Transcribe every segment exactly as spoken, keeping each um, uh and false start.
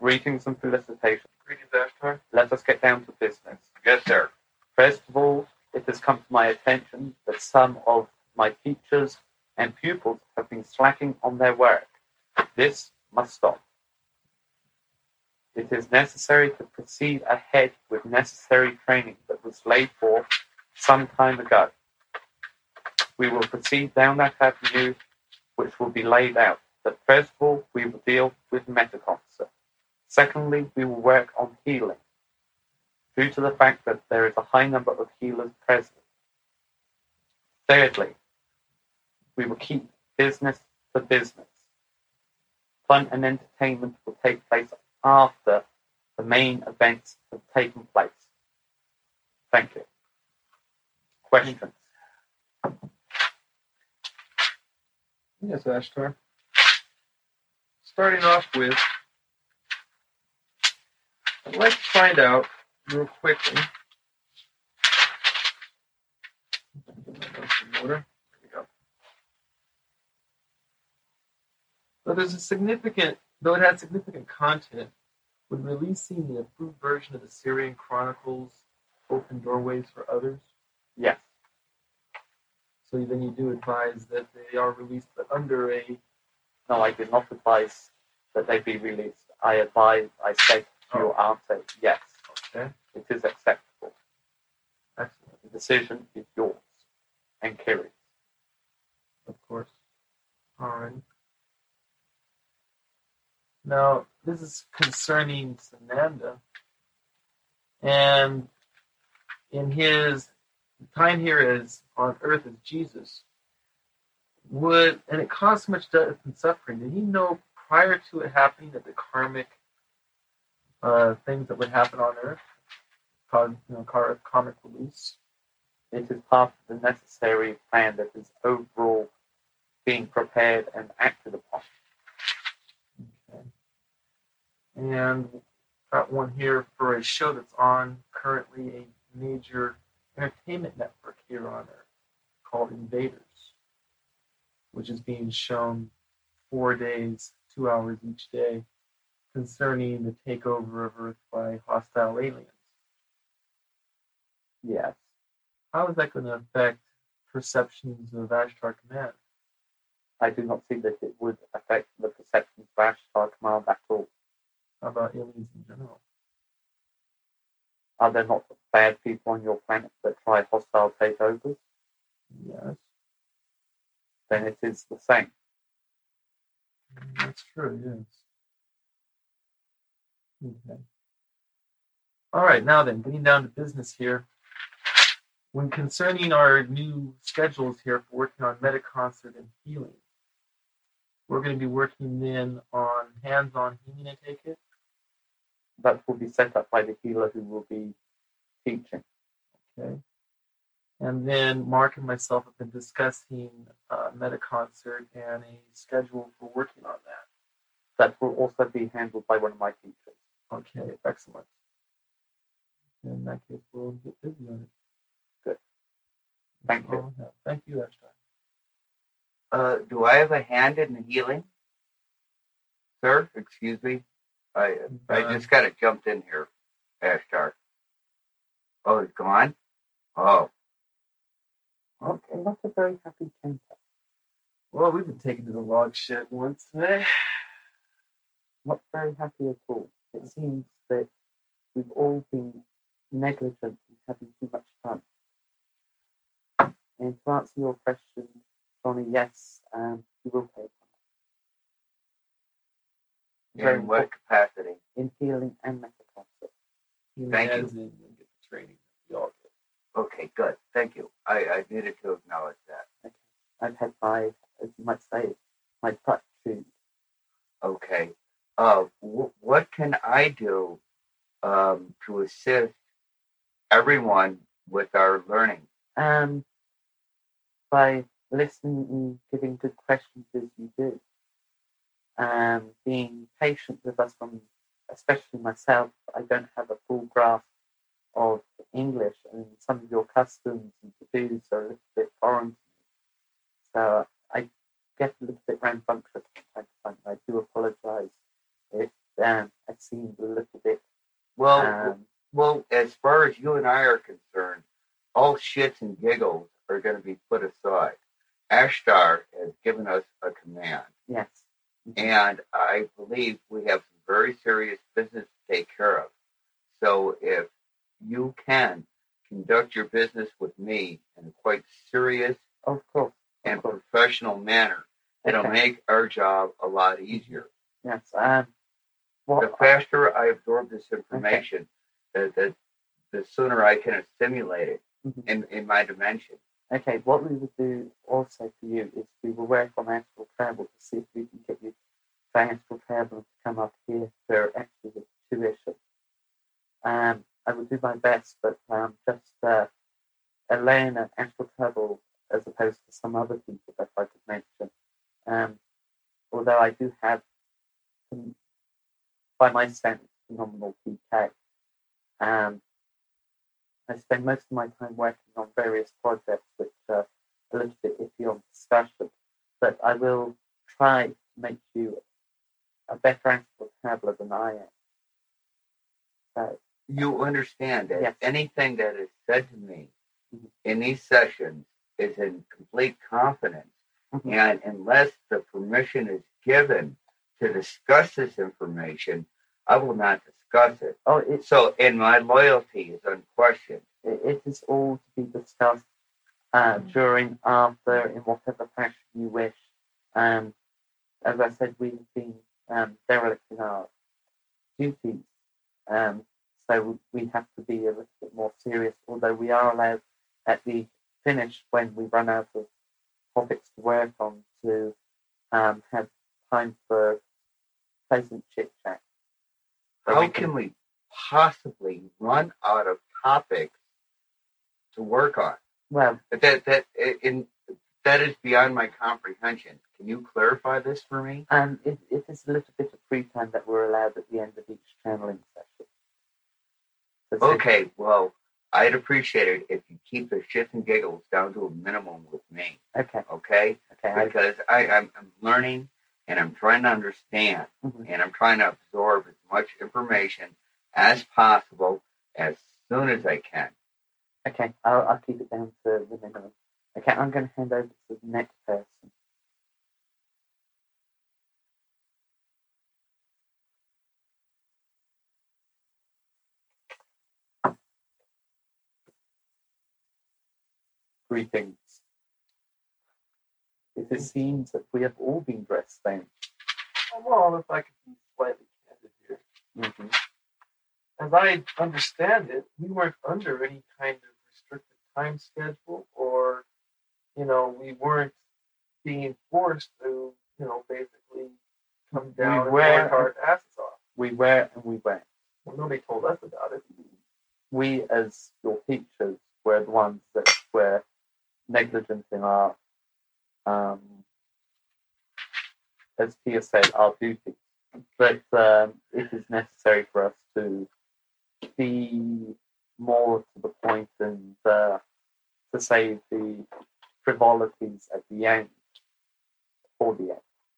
Greetings and felicitations. Greetings, Ashtar. Let us get down to business. Yes, sir. First of all, it has come to my attention that some of my teachers and pupils have been slacking on their work. This must stop. It is necessary to proceed ahead with necessary training that was laid forth some time ago. We will proceed down that avenue which will be laid out. But first of all, we will deal with metaconcert. Secondly, we will work on healing, due to the fact that there is a high number of healers present. Thirdly, we will keep business for business. Fun and entertainment will take place after the main events have taken place. Thank you. Questions? Yes, Ashtar. Starting off with, I'd like to find out real quickly. There we go. So there's a significant, though it had significant content, would releasing the approved version of the Syrian Chronicles open doorways for others? Yes. So then you do advise that they are released, but under a... No, I did not advise that they be released. I advise, I say to Oh. your answer, yes, Okay, it is acceptable. excellent, The decision is yours and Kiri's. of course. All right. Now, this is concerning Sananda. And in his time here as on earth as Jesus, would, and it caused so much death and suffering, did he know prior to it happening that the karmic uh, things that would happen on earth, cause, you know, car, karmic release? It is part of the necessary plan that is overall being prepared and acted upon. Okay. And got one here for a show that's on currently a major entertainment network here on Earth called Invaders, which is being shown four days, two hours each day, concerning the takeover of Earth by hostile aliens. Yes. How is that going to affect perceptions of Ashtar Command? I do not see that it would affect the perceptions of Ashtar Command at all. How about aliens in general? Are there not bad people on your planet that try hostile takeovers? Yes, Then it is the same. that's true, yes. Okay. All right, now then, getting down to business here. When concerning our new schedules here for working on Metaconcert and healing, we're going to be working then on hands-on healing, I take it? That will be set up by the healer who will be teaching. Okay. And then Mark and myself have been discussing uh, Metaconcert and a schedule for working on that. That will also be handled by one of my teachers. Okay, excellent. In that case, we'll get busy on it. Good. Thank That's you. all I have. Thank you, Ashtar. Uh, do I have a hand in the healing? Sir, excuse me. I I Uh, just got it jumped in here, Ashtar. Oh, it's gone? Oh, Okay, not a very happy temper. Well, we've been taken to the log shed once today. Not very happy at all. It seems that we've all been negligent in having too much fun. And to answer your question, Johnny, yes, um, you will pay for it. in what capacity? In healing and metaconcert. Thank you. As in, and get the training that we all get. Okay, good. Thank you. I, I needed to acknowledge that. I've had my, as you might say, my butt chewed. Okay. Uh, w- what can I do um, to assist everyone with our learning? Um, by listening and giving good questions as you do. Um, being patient with us from, especially myself, I don't have a full grasp of English, and some of your customs and taboos are a little bit foreign to me. So I get a little bit rambunctious from time to time. I do apologize if um, at seemed a little bit. Well, Um, well, as far as you and I are concerned, all shits and giggles are going to be put aside. Ashtar has given us a command, yes. Mhm. and I believe we have some very serious business to take care of. So if you can conduct your business with me in a quite serious Of course. Of and course. professional manner, it'll Okay. make our job a lot easier. Yes. Um, The what, faster I absorb this information, the, the, the sooner I can assimilate it Mhm. in, in my dimension. Okay, what we would do also for you is we will work on astral travel to see if we can get you to astral travel to come up here for actually the tuition. Um, I will do my best, but um, just uh, Elena, astral travel, as opposed to some other people that I could mention. Um, although I do have, some, by my sense, phenomenal P K. Um, I spend most of my time working on various projects which are a little bit iffy on discussion, but I will try to make you a better astral traveler than I am. So, You understand that yes. anything that is said to me Mhm. in these sessions is in complete confidence. Mhm. And unless the permission is given to discuss this information, I will not discuss it. Oh, it, So, and my loyalty is unquestioned. it, it is all to be discussed uh, during, after, in whatever fashion you wish. Um, as I said, we've been um, derelict in our duties, um, so we have to be a little bit more serious, although we are allowed at the finish, when we run out of topics to work on, to um, have time for pleasant chit-chat. So How we can we possibly run out of topics to work on? Well, That that in that is beyond my comprehension. Can you clarify this for me? um, it, it is a little bit of free time that we're allowed at the end of each channeling session. So since- Okay, well, I'd appreciate it if you keep the shits and giggles down to a minimum with me. Okay. Okay? Okay. I, Because I, I'm, I'm learning and I'm trying to understand mhm. and I'm trying to absorb as much information as possible as soon as I can. Okay. I'll, I'll keep it down to the minimum. Okay. I'm going to hand over to the next person. Greetings. It seems that we have all been dressed then. Well, if I could be slightly candid here. Mm-hmm. As I understand it, we weren't under any kind of restricted time schedule, or, you know, we weren't being forced to, you know, basically come down We and were- work our asses off. We were and we went. Well, nobody told us about it. We, as your teachers, were the ones that were negligent in our, um, as Tia said, our duty. But um, it is necessary for us to be more to the point and uh, to say the frivolities at the end, for the end.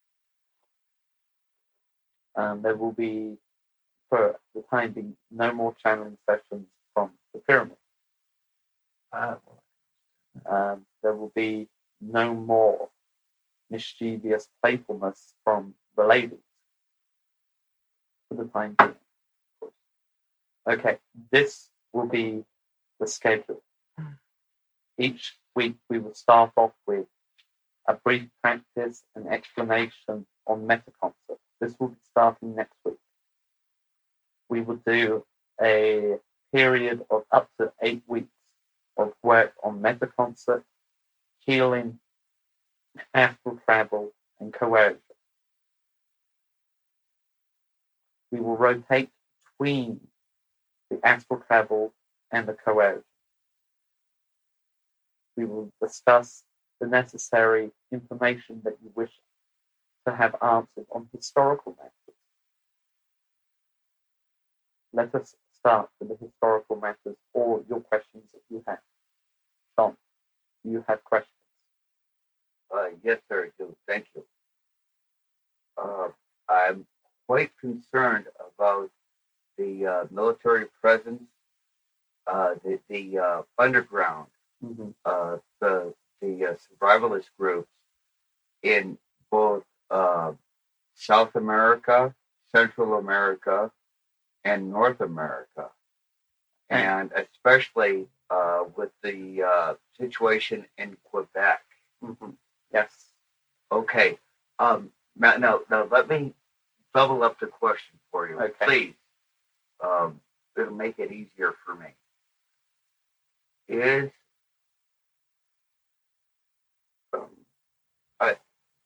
Um, there will be, for the time being, no more channeling sessions from the pyramid. Uh, Um, there will be no more mischievous playfulness from the ladies for the time being. Okay, this will be the schedule. Each week we will start off with a brief practice and explanation on Metaconcert. This will be starting next week. We will do a period of up to eight weeks of work on Metaconcert, healing, astral travel, and coercion. We will rotate between the astral travel and the coercion. We will discuss the necessary information that you wish to have answered on historical matters. Let us start with the historical matters or your questions that you have. John, do you have questions? Uh, yes, sir, I do. Thank you. Uh, I'm quite concerned about the uh, military presence, uh, the, the uh, underground, Mm-hmm. uh, the the uh, survivalist groups in both uh, South America, Central America, and North America, and especially uh, with the uh, situation in Quebec. Mm-hmm. Yes. Okay. Um, now, now, now, let me double up the question for you, Okay. please. Um, it'll make it easier for me. Is um, I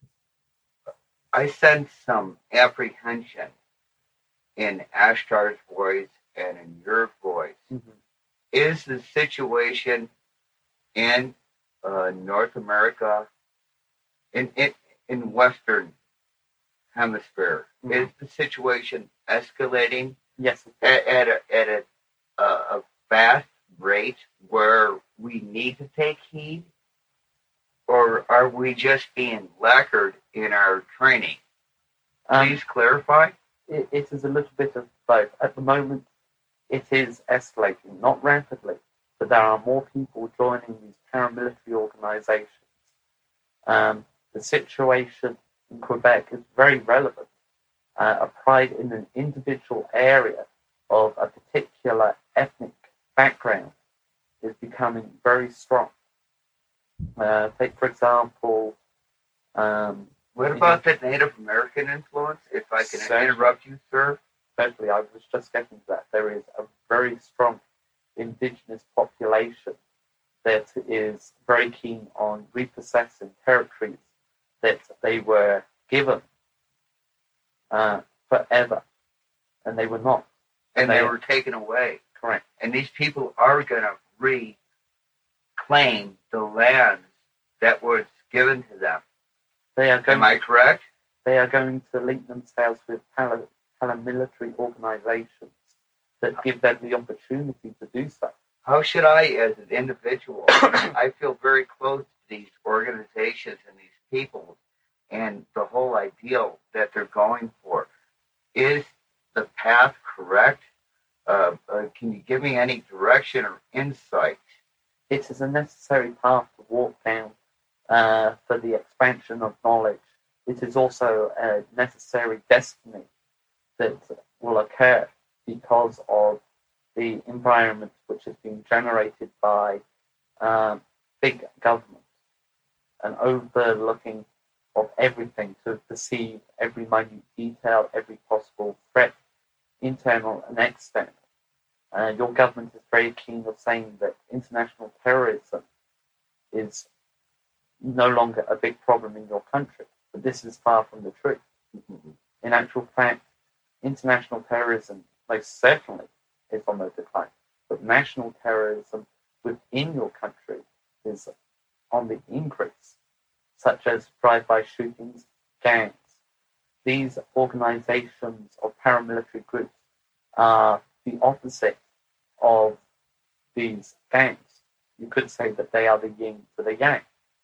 I sense some apprehension in Ashtar's voice and in your voice. Mm-hmm. Is the situation in uh, North America, in, in in Western Hemisphere, Mhm. is the situation escalating Yes. at, at a at a, uh, a fast rate where we need to take heed, or are we just being lacquered in our training? Um, Please clarify. it, it is a little bit of both. At the moment, it is escalating, not rapidly, but there are more people joining these paramilitary organizations. Um, the situation in Quebec is very relevant. Uh, a pride in an individual area of a particular ethnic background is becoming very strong. Uh, take, for example, um, What about the Native American influence? If I can Certainly. interrupt you, sir. Certainly, I was just getting to that. There is a very strong indigenous population that is very keen on repossessing territories that they were given uh, forever, and they were not. And they They- were taken away. Correct. And these people are going to reclaim the land that was given to them. They are going. Am I correct? They are going to link themselves with para- paramilitary organizations that give them the opportunity to do so. How should I, as an individual, I feel very close to these organizations and these people and the whole ideal that they're going for. Is the path correct? Uh, uh, can you give me any direction or insight? It is a necessary path to walk down uh, for the expansion of knowledge. It is also a necessary destiny that will occur because of the environment which has been generated by um, big government and overlooking of everything to perceive every minute detail, every possible threat, internal and external. Uh, your government is very keen of saying that international terrorism is no longer a big problem in your country, but this is far from the truth. In actual fact, international terrorism most certainly is on the decline, but national terrorism within your country is on the increase, such as drive-by shootings, gangs. These organizations of paramilitary groups are the opposite of these gangs. You could say that they are the yin to the yang,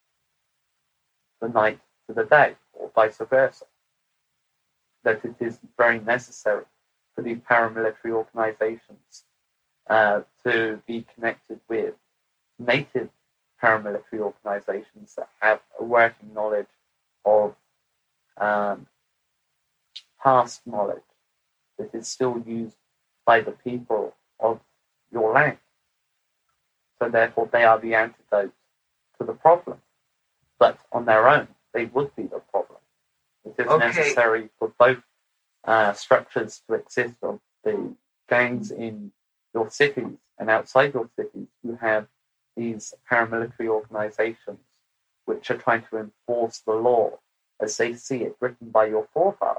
the night to the day, or vice versa. That it is very necessary for these paramilitary organizations uh, to be connected with native paramilitary organizations that have a working knowledge of um, past knowledge that is still used by the people of your land. So therefore they are the antidote to the problem. But on their own, they would be the problem. It is Okay. necessary for both uh, structures to exist, of the gangs in your cities and outside your cities who have these paramilitary organizations which are trying to enforce the law as they see it written by your forefathers.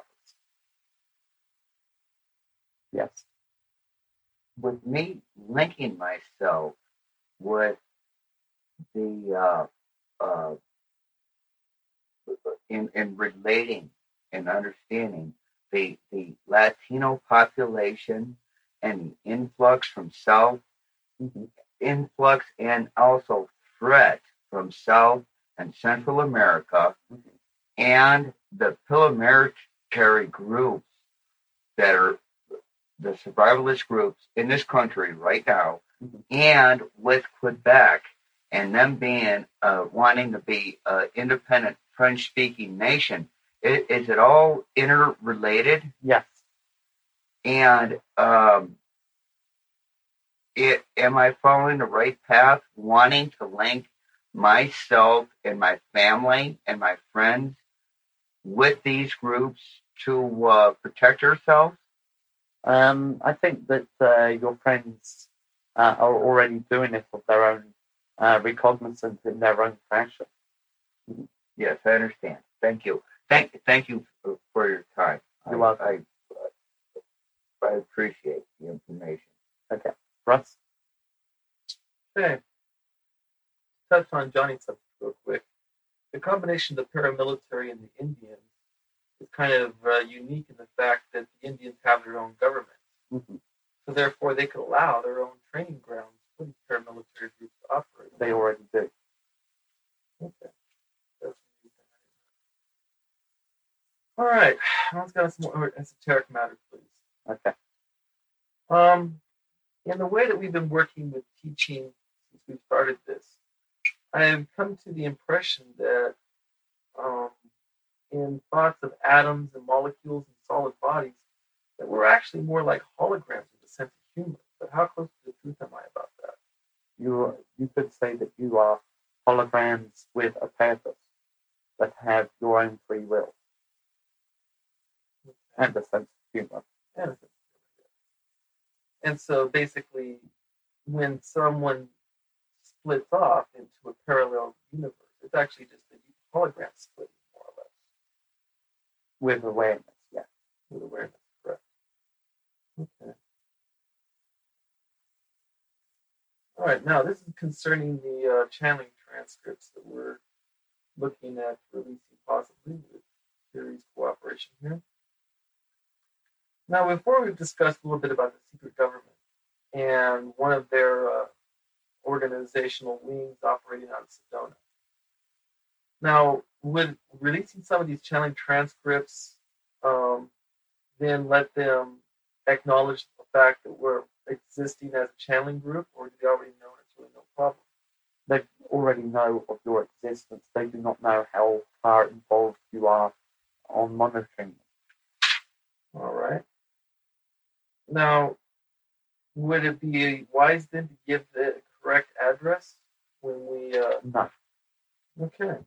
Yes. With me linking myself with the uh, uh, in in relating and understanding the the Latino population and the influx from South Mm-hmm. influx and also threat from South and Central America, Mm-hmm. and the paramilitary groups that are the survivalist groups in this country right now, Mhm. and with Quebec and them being uh, wanting to be an independent French-speaking nation, is, is it all interrelated? Yes. And um, it, am I following the right path, wanting to link myself and my family and my friends with these groups to uh, protect ourselves? Um, I think that uh, your friends uh, are already doing it of their own uh, recognizance in their own fashion. Yes, I understand. Thank you. Thank, thank you for, for your time. You're I, welcome. I, I appreciate the information. Okay. Russ? Okay. Touch on Johnny's subject real quick. The combination of the paramilitary and the Indians is kind of uh, unique in the fact that the Indians have their own government. Mhm. So therefore, they could allow their own training grounds for these paramilitary groups to operate. They already do. Okay. That's all right. Let's get on some more esoteric matter, please. Okay. Um, in the way that we've been working with teaching since we started this, I've come to the impression that um, in thoughts of atoms and molecules and solid bodies, that we're actually more like holograms with a sense of humor. But how close to the truth am I about that? You you could say that you are holograms with a purpose that have your own free will and a sense of humor. And, and so basically, when someone splits off into a parallel universe, it's actually just a hologram splitting, more or less, With awareness, yeah. with awareness, correct? Okay. All right, now this is concerning the uh, channeling transcripts that we're looking at releasing possibly with Theory's cooperation here. Now, before we've discussed a little bit about the secret government and one of their uh, organizational wings operating out of Sedona. Now, with releasing some of these channeling transcripts, um, then let them acknowledge the fact that we're existing as a channeling group, or do they already know it's really no problem? They already know of your existence. They do not know how far involved you are on monitoring them. All right. Now, would it be wise then to give the correct address when we? Uh... No. Okay.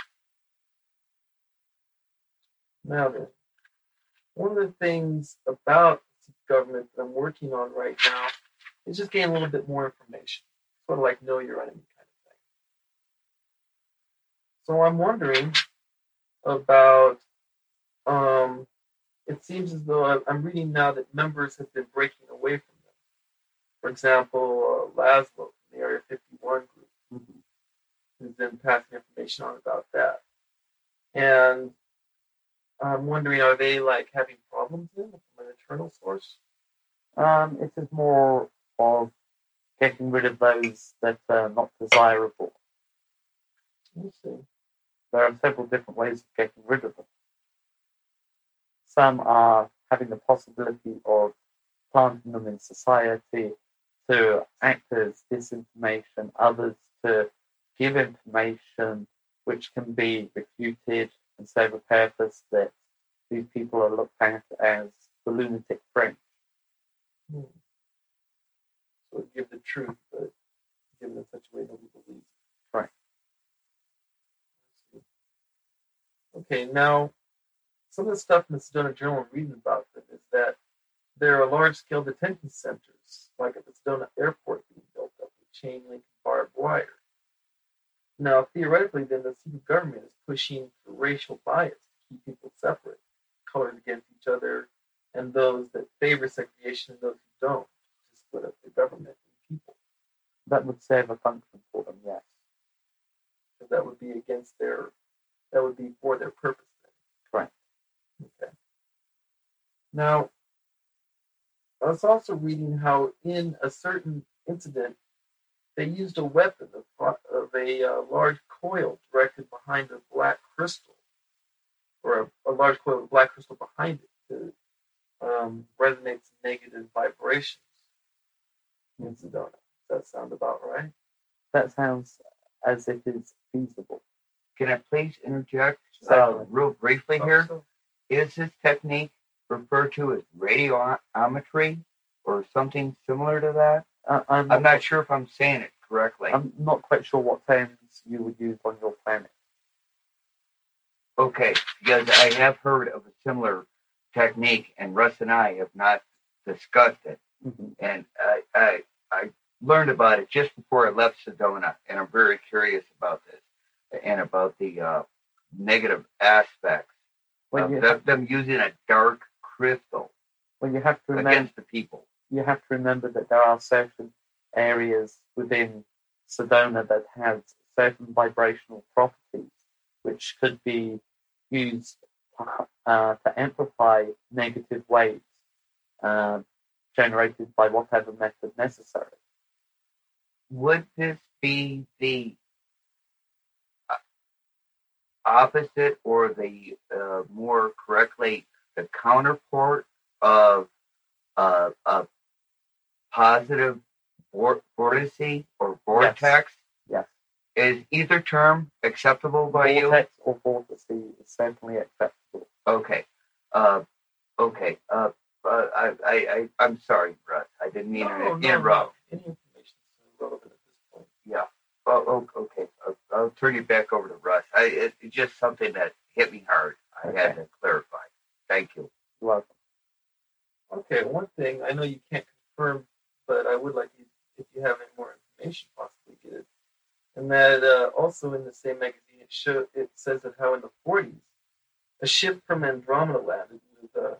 Now then, one of the things about the government that I'm working on right now is just getting a little bit more information, sort of like know your enemy kind of thing. So I'm wondering about. Um, it seems as though I'm reading now that members have been breaking away from them. For example, uh, Laszlo from the Area fifty-one group, Mm-hmm. who's been passing information on about that. And I'm wondering, are they like having problems then from an internal source? Um, it is more of getting rid of those that are not desirable. Let's see. There are several different ways of getting rid of them. Some are having the possibility of planting them in society to act as disinformation, others to give information which can be refuted and serve a purpose that these people are looked at as the lunatic fringe. Hmm. So give the truth, but give it in such a way nobody believes it. Right. Okay, now some of the stuff in the Sedona Journal I'm reading about them is that there are large-scale detention centers, like at the Sedona Airport, being built up with chain link and barbed wire. Now, theoretically, then the secret government is pushing for racial bias to keep people separate, colored against each other, and those that favor segregation and those who don't, to split up the government and people. That would serve a function for them, yes. So that would be against their, that would be for their purpose then. Correct. Okay. Now, I was also reading how in a certain incident, they used a weapon of, of a uh, large coil directed behind a black crystal, or a, a large coil with black crystal behind it to um, resonate some negative vibrations in Sedona. Does that sound about right? That sounds as if it's feasible. Can I please interject uh, Certainly. real briefly Oh, here? so- Is this technique referred to as radiometry or something similar to that? Uh, I'm, I'm not sure if I'm saying it correctly. I'm not quite sure what terms you would use on your planet. Okay, because I have heard of a similar technique, and Russ and I have not discussed it. Mhm. And I, I, I learned about it just before I left Sedona, and I'm very curious about this and about the uh, negative aspects Well, of you, them, them using a dark crystal well, you have to remember. against the people. You have to remember that there are certain areas within Sedona that have certain vibrational properties, which could be used uh, to amplify negative waves uh, generated by whatever method necessary. Would this be the uh, opposite, or the uh, more correctly, the counterpart of uh, a positive vor- vortice or vortex? Yes. Is either term acceptable by you? Vortex or vortice is certainly acceptable. Okay. Uh, okay. Uh, uh, I, I, I, I'm sorry, Russ. I didn't mean no, to no, interrupt. no. Any information is relevant at this point. Yeah. Oh, oh, okay. I'll, I'll turn you back over to Russ. I, it, it's just something that hit me hard. I Okay. had to clarify. Thank you. You're welcome. Okay, one thing I know you can't confirm, but I would like you, if you have any more information, possibly get it. And that uh, also in the same magazine, it show it says that how in the forties, a ship from Andromeda landed with uh,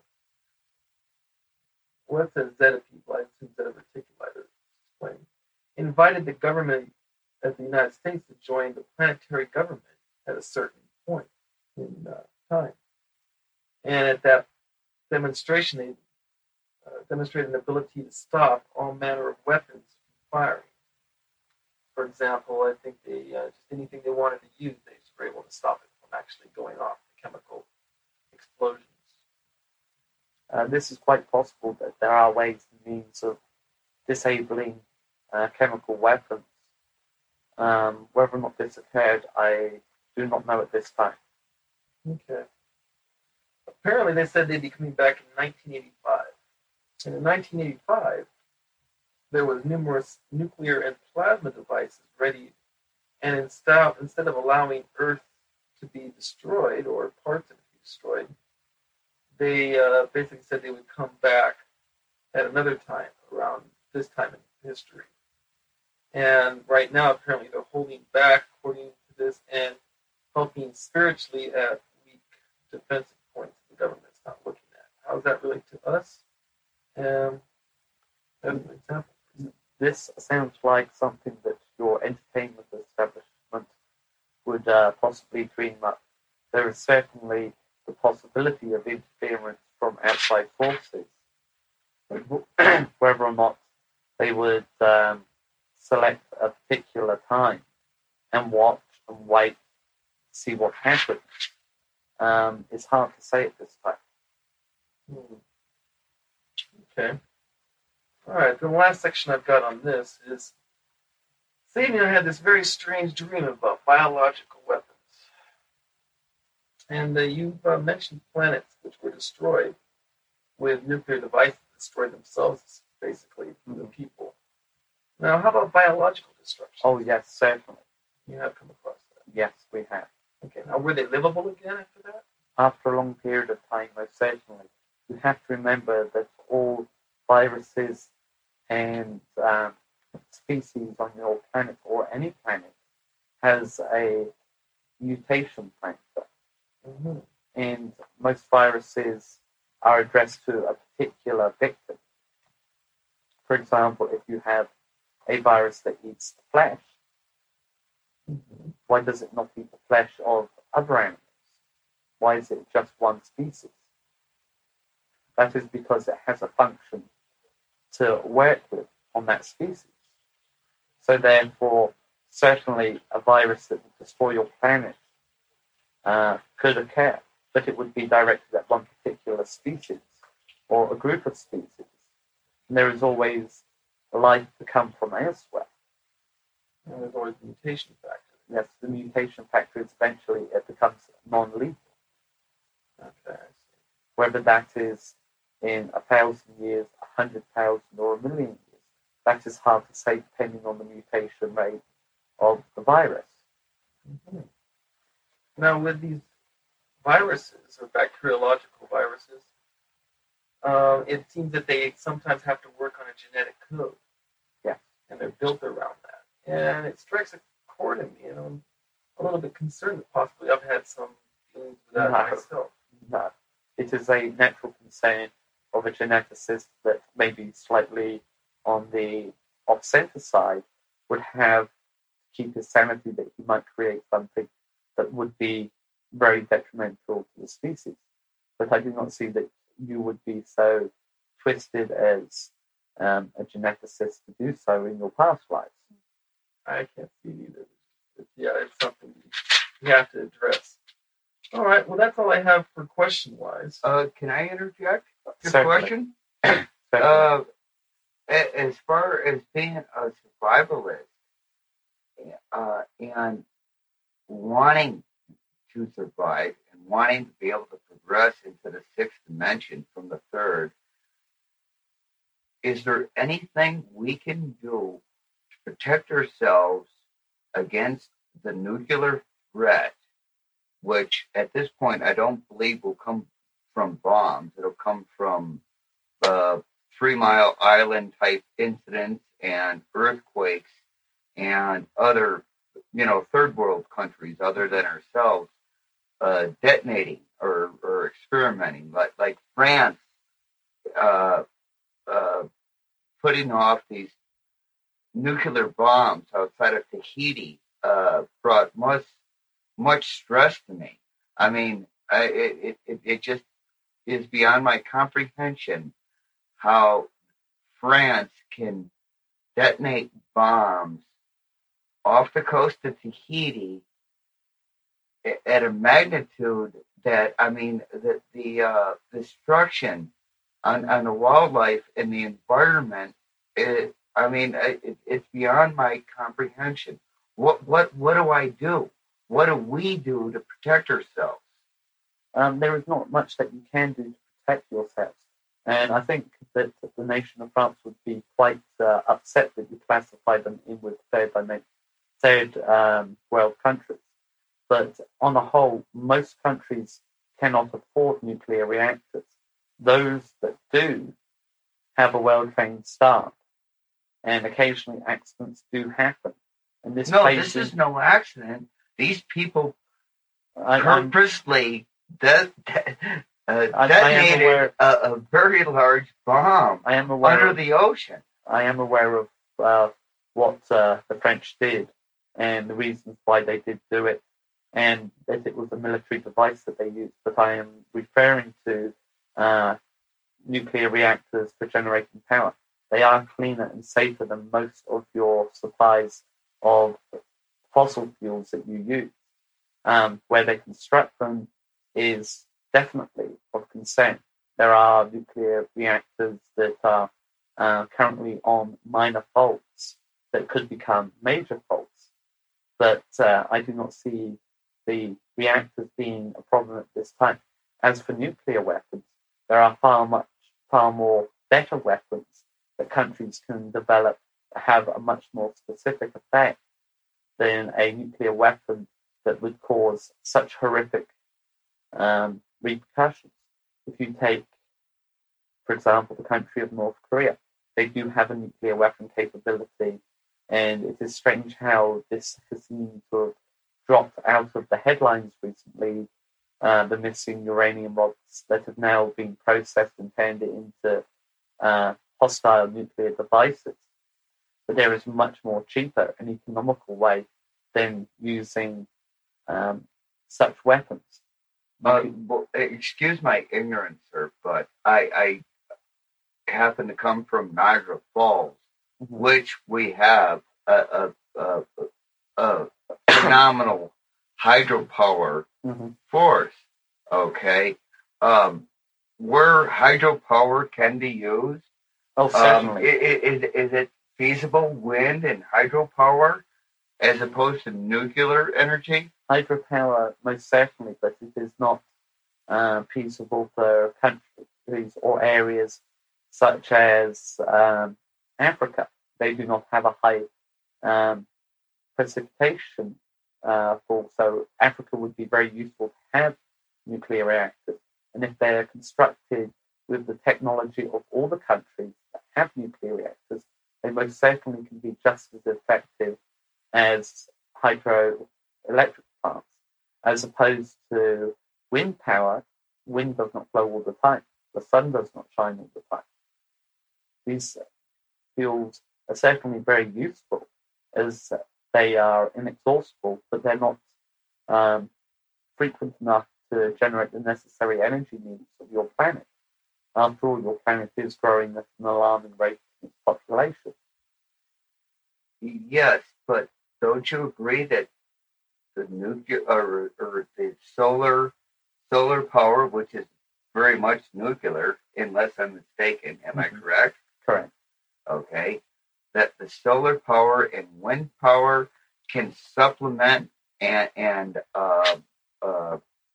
what's a Zeta people, I assume Zeta Reticuli, explain, invited the government of the United States to join the planetary government at a certain point in uh, time. And at that demonstration, they uh, demonstrated an ability to stop all manner of weapons from firing. For example, I think they uh, just anything they wanted to use, they were able to stop it from actually going off, the chemical explosions. Uh, this is quite possible that there are ways and means of disabling uh, chemical weapons. Um, whether or not this occurred, I do not know at this time. Okay. Apparently, they said they'd be coming back in nineteen eighty-five. And in nineteen eighty-five, there was numerous nuclear and plasma devices ready, and instead instead of allowing Earth to be destroyed or parts of it to be destroyed, they uh, basically said they would come back at another time, around this time in history. And right now, apparently, they're holding back, according to this, and helping spiritually at weak defensive points the government's not looking at. How does that relate to us? Um, as an example. This sounds like something that your entertainment establishment would uh, possibly dream up. There is certainly the possibility of interference from outside forces. Whether or not they would um, select a particular time and watch and wait to see what happens, um, it's hard to say at this time. Hmm. Okay. All right. The last section I've got on this is, Sabian had this very strange dream about biological weapons. And uh, you've uh, mentioned planets which were destroyed with nuclear devices that destroyed themselves, basically, through the people. Now, how about biological destruction? Oh, yes, certainly. You have come across that. Yes, we have. Okay. Now, were they livable again after that? After a long period of time, most certainly. You have to remember that all viruses and um, species on your planet or any planet has a mutation factor. Mm-hmm. And most viruses are addressed to a particular victim. For example, if you have a virus that eats the flesh, Mm-hmm. why does it not eat the flesh of other animals? Why is it just one species? That is because it has a function to work with on that species. So therefore, certainly a virus that would destroy your planet uh, could occur, but it would be directed at one particular species or a group of species. And there is always life to come from elsewhere. And there's always the mutation factor. Yes, the mutation factor is eventually it becomes non-lethal. Okay, I see. Whether that is in a thousand years, a hundred thousand, or a million years, that is hard to say depending on the mutation rate of the virus. Mm-hmm. Now, with these viruses or bacteriological viruses, uh, it seems that they sometimes have to work on a genetic code. Yeah. And they're built around that. And it strikes a chord in me, and I'm a little bit concerned that possibly I've had some feelings of that No. myself. No. It is a natural concern of a geneticist that maybe slightly on the off-center side would have to keep his sanity that he might create something that would be very detrimental to the species. But I do not see that you would be so twisted as um, a geneticist to do so in your past lives. I can't see it either. It's, yeah, it's something you have to address. All right, well, that's all I have for question-wise. Uh, can I interject a Certainly. question? Certainly. Uh, a- as far as being a survivalist uh, and wanting to survive and wanting to be able to progress into the sixth dimension from the third, is there anything we can do to protect ourselves against the nuclear threat, which at this point I don't believe will come from bombs? It'll come from uh, Three Mile Island type incidents and earthquakes and other, you know, third world countries other than ourselves uh, detonating or, or experimenting, like like France uh, uh, putting off these nuclear bombs outside of Tahiti uh, brought much much stress to me. I mean, I, it, it it just is beyond my comprehension how France can detonate bombs off the coast of Tahiti at a magnitude that, I mean, the the uh, destruction on, on the wildlife and the environment, it, I mean, it, it's beyond my comprehension. What what what do I do? What do we do to protect ourselves? Um, there is not much that you can do to protect yourselves. And I think that the nation of France would be quite uh, upset that you classify them in with third, dimension, third um, world countries. But on the whole, most countries cannot afford nuclear reactors. Those that do have a well-trained staff, and occasionally accidents do happen. And this No, plays this in- is no accident. These people I, I'm- purposely de- de- uh, I am detonated aware- a, a very large bomb I am aware under of, the ocean. I am aware of uh, what uh, the French did and the reasons why they did do it, and that it was a military device that they used. But I am referring to uh, nuclear reactors for generating power. They are cleaner and safer than most of your supplies of fossil fuels that you use. Um, where they construct them is definitely of concern. There are nuclear reactors that are uh, currently on minor faults that could become major faults. But uh, I do not see the reactors being a problem at this time. As for nuclear weapons, there are far much, far more better weapons that countries can develop that have a much more specific effect than a nuclear weapon that would cause such horrific um, repercussions. If you take, for example, the country of North Korea, they do have a nuclear weapon capability, and it is strange how this has seemed to have dropped out of the headlines recently, uh, the missing uranium rods that have now been processed and turned into uh, hostile nuclear devices. But there is a much more cheaper and economical way than using um, such weapons. Uh, well, excuse my ignorance, sir, but I, I happen to come from Niagara Falls, Mhm. which we have a, a, a, a phenomenal hydropower Mm-hmm. force. Okay, um, where hydropower can be used, Oh, Um, certainly. is, is it feasible wind and hydropower as opposed to nuclear energy? Hydropower, most certainly, but it is not uh, feasible for countries or areas such as um, Africa. They do not have a high um, precipitation uh, fall, so Africa would be very useful to have nuclear reactors. And if they are constructed with the technology of all the countries that have nuclear reactors, they most certainly can be just as effective as hydroelectric plants, as opposed to wind power. Wind does not blow all the time. The sun does not shine all the time. These fuels are certainly very useful as they are inexhaustible, but they're not um, frequent enough to generate the necessary energy needs of your planet. After all, your planet is growing at an alarming rate in its population. Yes, but don't you agree that the nuclear or, or the solar solar power, which is very much nuclear, unless I'm mistaken, am mm-hmm. I correct? Correct. Okay, that the solar power and wind power can supplement and and uh, uh,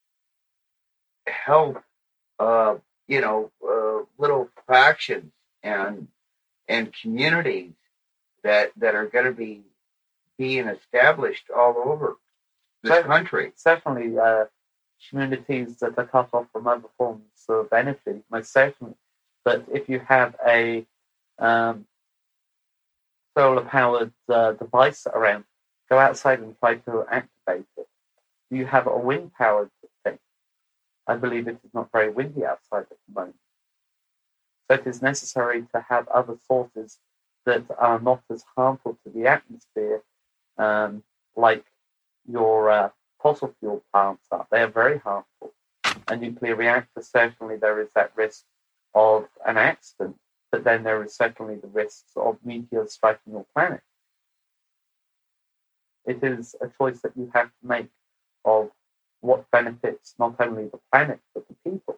help, uh, you know, uh, little factions and and communities that that are going to be being established all over this so, country. Certainly, uh, communities that are cut off from other forms of energy, most certainly. But if you have a um, solar-powered uh, device around, go outside and try to activate it. Do you have a wind-powered thing? I believe it is not very windy outside at the moment. So it is necessary to have other sources that are not as harmful to the atmosphere, um, like your uh, fossil fuel plants are. They are very harmful. A nuclear reactor, certainly there is that risk of an accident, but then there is certainly the risks of meteors striking your planet. It is a choice that you have to make of what benefits not only the planet, but the people.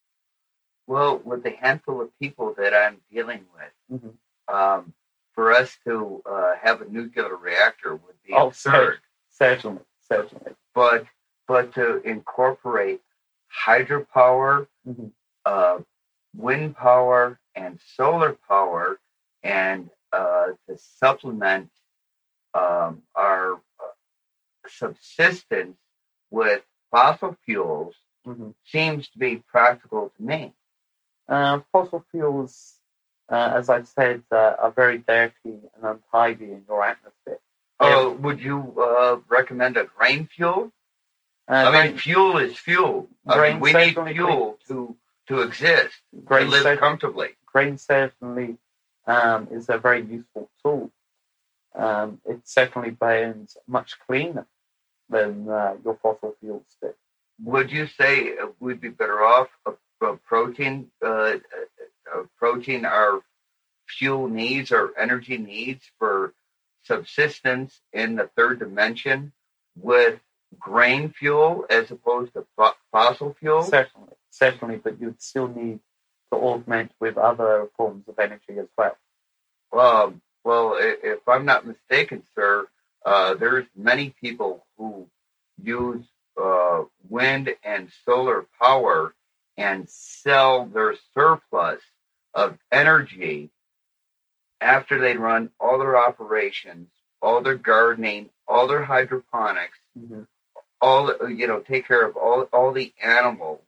Well, with the handful of people that I'm dealing with, mm-hmm. um, for us to uh, have a nuclear reactor would be oh, absurd. Certainly, certainly. But but to incorporate hydropower, mm-hmm. uh, wind power, and solar power, and uh, to supplement um, our uh, subsistence with fossil fuels mm-hmm. seems to be practical to me. Uh, fossil fuels, uh, as I've said, uh, are very dirty and untidy in your atmosphere. Oh, uh, would you uh, recommend a grain fuel? Uh, I grain, mean, fuel is fuel. I mean, we need fuel to, to exist, grain to live cer- comfortably. Grain certainly um, is a very useful tool. Um, it certainly burns much cleaner than uh, your fossil fuels do. Would you say we'd be better off approaching uh, approaching our fuel needs or energy needs for subsistence in the third dimension with grain fuel as opposed to fo- fossil fuel? Certainly, certainly, but you'd still need to augment with other forms of energy as well. Um, well, if I'm not mistaken, sir, uh, there's many people who use uh, wind and solar power and sell their surplus of energy after they run all their operations, all their gardening, all their hydroponics, mm-hmm. all you know, take care of all all the animals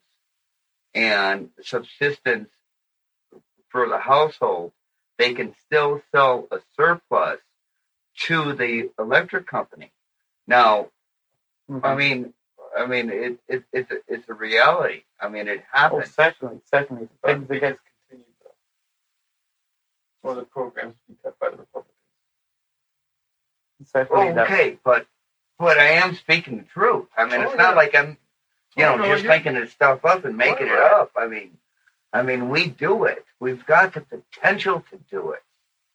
and subsistence for the household. They can still sell a surplus to the electric company. Now, mm-hmm. I mean, I mean, it, it it's a, it's a reality. I mean, it happens. Oh, certainly, certainly. Things that get continued, though, or the programs to be cut by the Republicans. Certainly oh, okay, that. but but I am speaking the truth. I mean, oh, it's yeah. not like I'm, you know, oh, no, just you're... making this stuff up and making oh, it right. up. I mean, I mean, we do it. We've got the potential to do it.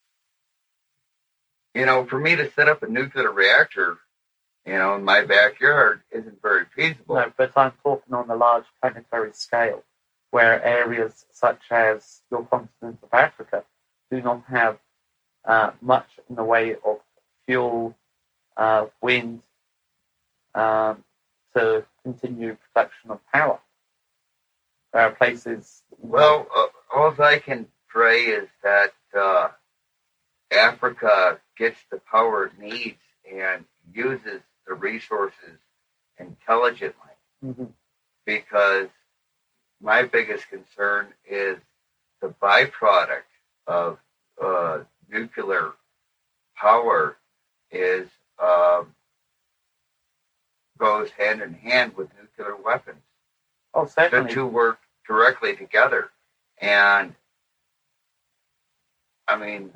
You know, for me to set up a nuclear reactor, you know, in my backyard isn't very feasible. No, but I'm talking on a large planetary scale, where areas such as your continent of Africa do not have uh, much in the way of fuel, uh, wind, um, to continue production of power. There are places. Well, uh, all I can pray is that uh, Africa gets the power it needs and uses the resources intelligently. Mhm. Because my biggest concern is the byproduct of uh, nuclear power is um, goes hand in hand with nuclear weapons. Oh, The certainly. two work directly together, and I mean,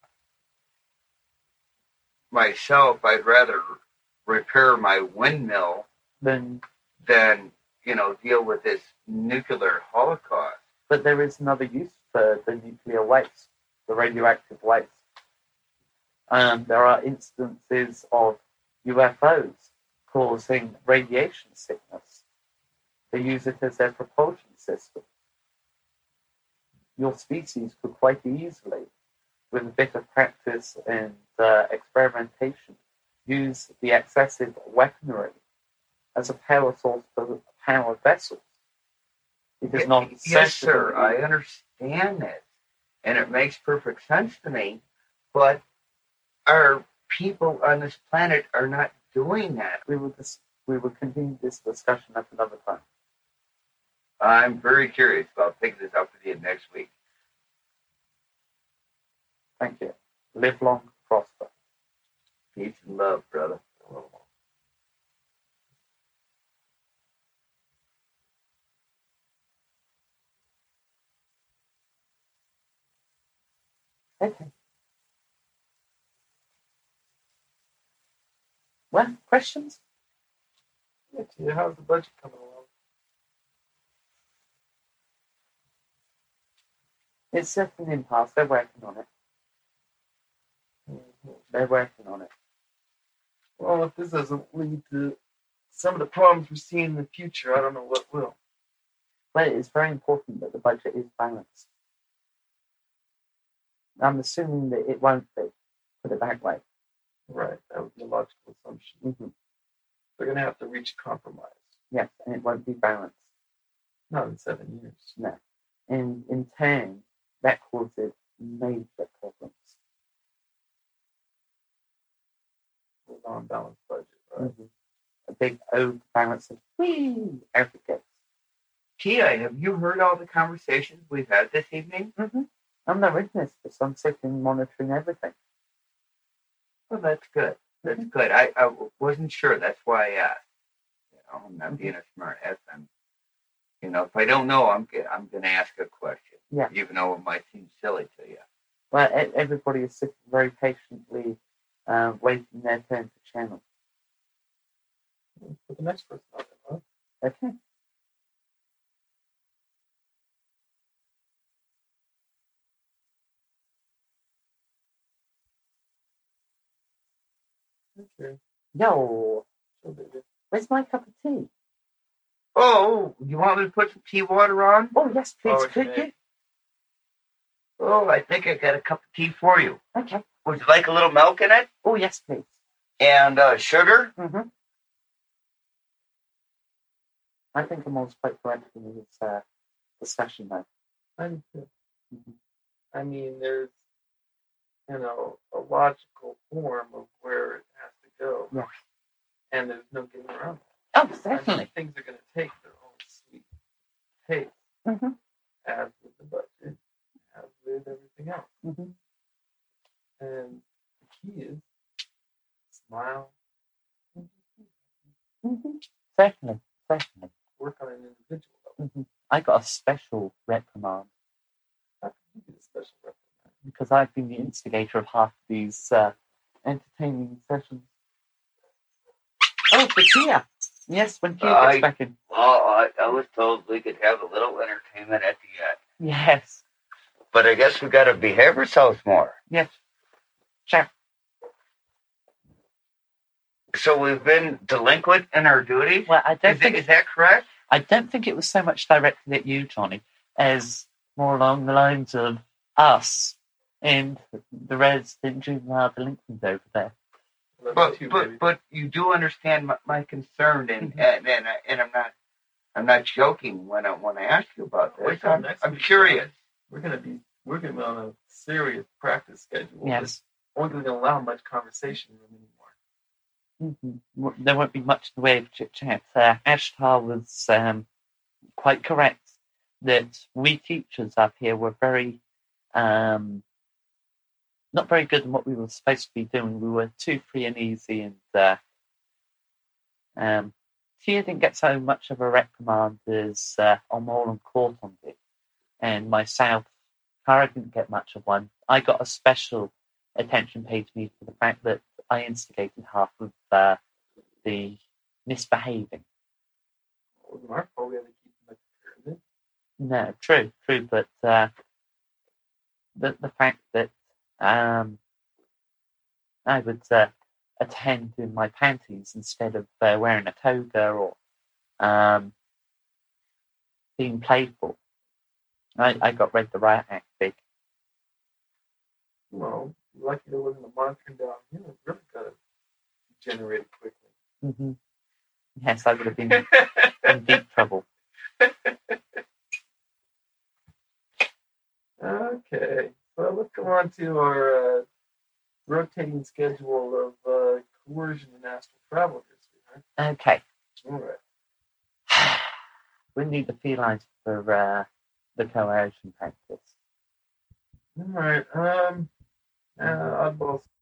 myself, I'd rather repair my windmill Then, than you know deal with this nuclear holocaust. but there is another use for the nuclear waste, the radioactive waste. Um, there are instances of U F Os causing radiation sickness. They use it as their propulsion system. Your species could quite easily, with a bit of practice and uh, experimentation, use the excessive weaponry as a power source for power vessels. It is not Yes, sir, sensible. I understand it, and it makes perfect sense to me. But our people on this planet are not doing that. We will dis- we will continue this discussion at another time. I'm very curious about picking this up with you next week. Thank you. Live long, prosper. Peace and love, brother. Okay. Well, questions? Yeah, Tia, how's the budget coming along? It's set an impasse. They're working on it. Mhm. They're working on it. Well, if this doesn't lead to some of the problems we're seeing in the future, I don't know what will. But it's very important that the budget is balanced. I'm assuming that it won't be, put it that way. Right, that would be a logical assumption. Mm-hmm. They're going to have to reach a compromise. Yes, and it won't be balanced. Not in seven years. No. And in turn, that causes major problems. A non-balanced budget, right? Mm-hmm. A big overbalance of whee, out it goes. Tia, have you heard all the conversations we've had this evening? Mm-hmm. I'm the witness, but I'm sitting monitoring everything. Well, that's good. That's Mhm. good. I, I wasn't sure. That's why I asked. You know, I'm not being a smart ass. I'm, you know, if I don't know, I'm g- I'm going to ask a question. Yeah. Even though it might seem silly to you. Well, e- everybody is sitting very patiently, uh, waiting their turn to channel. Put the next person on it, huh? Okay. Okay. Yo, So baby. where's my cup of tea? Oh, you want me to put some tea water on? Oh, yes, please, Oh, could okay. you? Oh, I think I got a cup of tea for you. Okay. Would you like a little milk in it? Oh, yes, please. And uh, sugar? Mm-hmm. I think I'm almost quite correct in this uh, discussion, though. I do too. Mhm. I mean, there's, you know, a logical form of where it has to go. Yeah. And there's no getting around that. Oh, I mean, certainly. things are going to take their own sweet taste, Mm-hmm. as with the budget, as with everything else. Mm-hmm. And the key is smile, Mm-hmm. Certainly, certainly. work on an individual level. Mm-hmm. I got a special reprimand How can you be a special representative? because I've been the instigator of half of these uh, entertaining sessions. Oh, for Tia. Yes, when Tia I- gets back in. Well, I, I was told we could have a little entertainment at the end. Yes. But I guess we got to behave ourselves more. Yes. Sure. So we've been delinquent in our duties? Well, I don't Is, think it, is that correct? I don't think it was so much directed at you, Johnny, as more along the lines of us and the resident juvenile delinquents over there. Love But you too, but baby. but you do understand my, my concern, and Mhm. and and, I, and I'm not I'm not joking when I when I ask you about Wait this. till I'm, next I'm week, curious. We're gonna be we're gonna be on a serious practice schedule. Yes. We're not gonna allow much conversation room anymore. Mm-hmm. There won't be much in the way of chit chat. Uh, Ashtar was um, quite correct that we teachers up here were very, um, not very good in what we were supposed to be doing. We were too free and easy, and uh, um, Tia didn't get so much of a reprimand as uh, Omol and Corton did, and myself, Cara didn't get much of one. I got a special attention paid to me for the fact that I instigated half of uh, the misbehaving. It wasn't our fault. We had to keep them at the pyramid. No, true, true, but uh, the the fact that um, I would uh, attend in my panties instead of uh, wearing a toga or um, being playful, I, I got read the riot act big. Well, lucky there wasn't a monitoring down here. It really got to generate quickly. Mm-hmm. Yes, I would have been in deep trouble. Okay, well, let's go on to our uh, rotating schedule of uh, coercion and astral travel here, sweetheart. Okay. All right. We need the felines for uh, the coercion practice. All right. Um, uh, oddball